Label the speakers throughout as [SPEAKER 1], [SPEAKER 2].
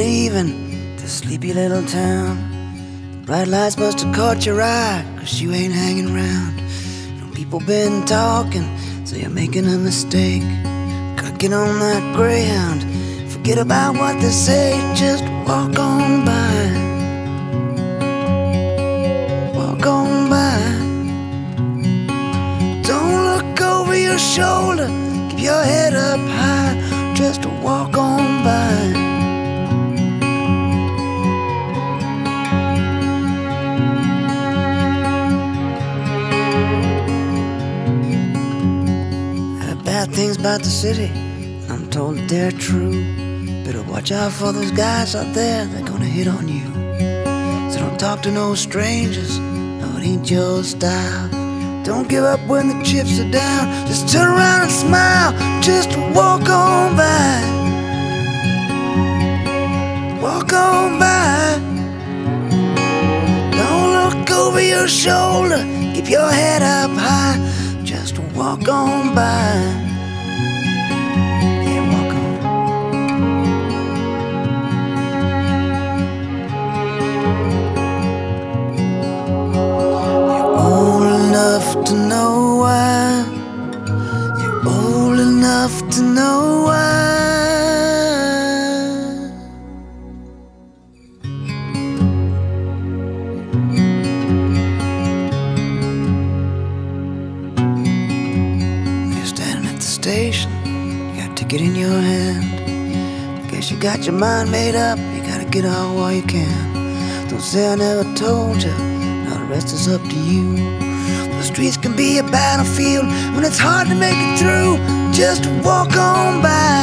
[SPEAKER 1] leaving this sleepy little town. The bright lights must have caught your eye, 'cause you ain't hanging around. You know, people been talking, so you're making a mistake. Gotta get on that Greyhound, forget about what they say, just walk on by. Walk on by. Don't look over your shoulder, keep your head up high, just walk on by. Bad things about the city, I'm told that they're true. Better watch out for those guys out there, they're gonna hit on you. So don't talk to no strangers, no, it ain't your style. Don't give up when the chips are down, just turn around and smile, just walk on by. Walk on by. Don't look over your shoulder, keep your head up high, just walk on by. Yeah, walk on. You're old enough to know why. You're old enough to know why. Station, you got a ticket in your hand. Guess you got your mind made up, you gotta get out while you can. Don't say I never told you, now the rest is up to you. The streets can be a battlefield when it's hard to make it through, just walk on by.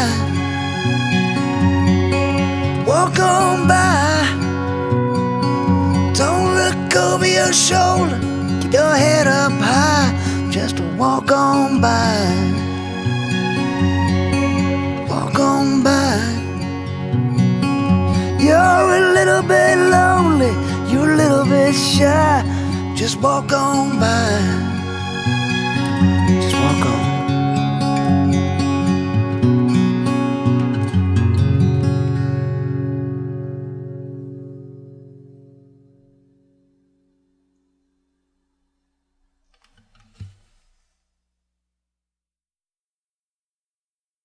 [SPEAKER 1] Walk on by. Don't look over your shoulder, keep your head up high, just walk on by. Walk on by. You're a little bit lonely, you're a little bit shy, just walk on by. Just walk on.